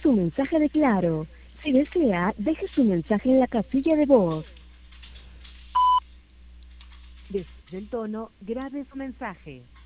su mensaje de Claro. Si desea, deje su mensaje en la casilla de voz. Después del tono, grabe su mensaje.